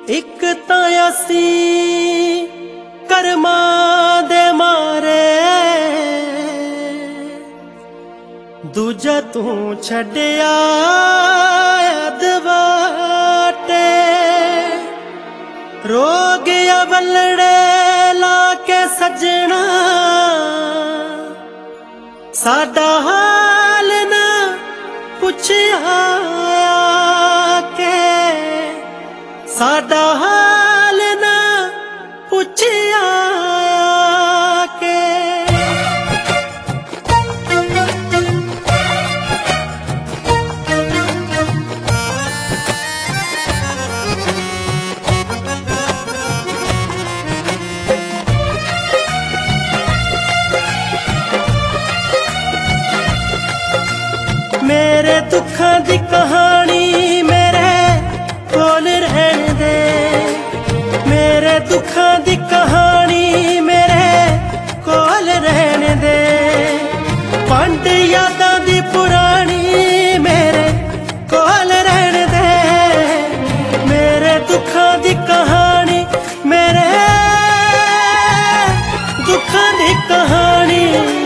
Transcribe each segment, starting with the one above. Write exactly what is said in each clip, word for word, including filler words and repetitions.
एक तां असी कर्मा दे मारे, दूजा तू छड्या अदवाटे। रो गया बलड़े लाके सजना, साडा हाल ना पुछया के, साडा हाल ना पुछया के। मेरे दुखां दी कहानी मेरे कोल रहन दे, मेरे दुखां दी कहानी मेरे कोल रहन दे। पंड यादां दी पुरानी मेरे कोल रहन दे, मेरे दुखां दी कहानी मेरे दुखां दी कहानी।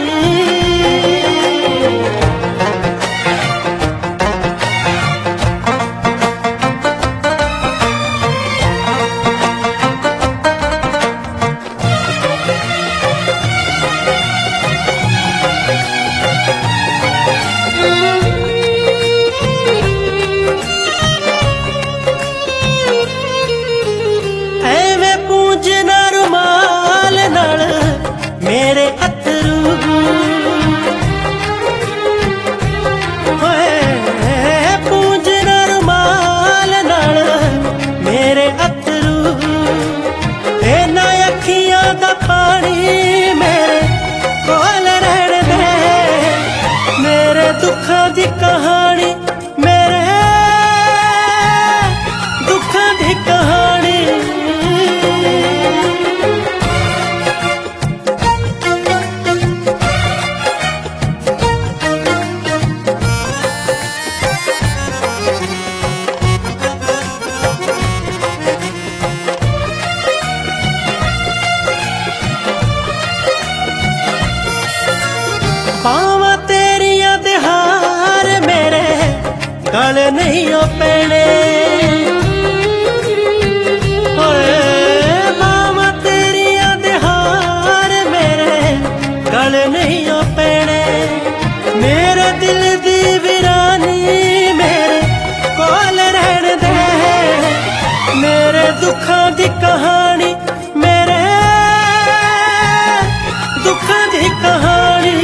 मेरे अथरू पूंजना रुमाल नाल, मेरे अथरू इन्हां अखियां दा पानी मेरे कोल रहन दे। मेरे दुखां दी कहानी मेरे दुखां दी कहानी। पावां तेरियां दे हार मेरे गल नहीं ओ पैने, पावां तेरियां दे हार मेरे गल नहीं ओ पैने। मेरे दिल दी वीरानी मेरे कोल रहन दे, मेरे दुखां दी कहानी मेरे दुखां दी कहानी।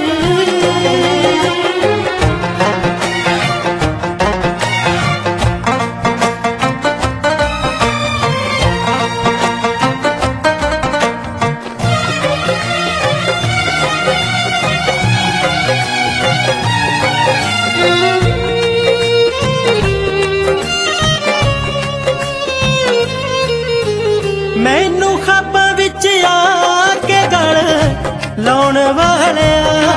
मैनू खाबां विच आके गल लाउण वालिया,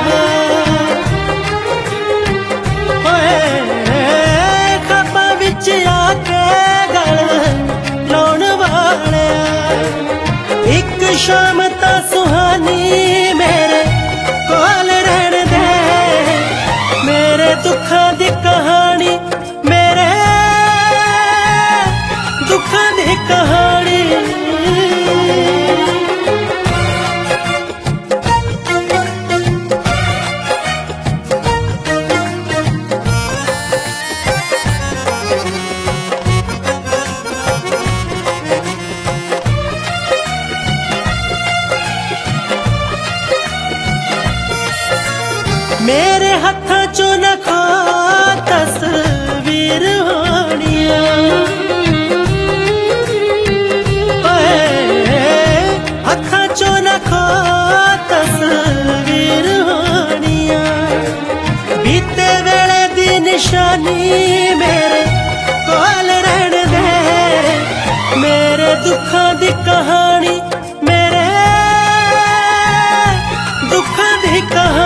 खाबां विच आके गल लाउण वालिया। एक शाम तां सुहानी मेरे कोल रहन दे, मेरे दुखां दी कहानी मेरे दुखां दी कहानी। मेरे हत्थां चों न खो तस्वीर होनिया, हत्थां चों न खो तस्वीर होनिया। बीते वेले दी निशानी मेरे कोल रहन दे, मेरे दुखां दी कहानी मेरे दुखां दी कहानी।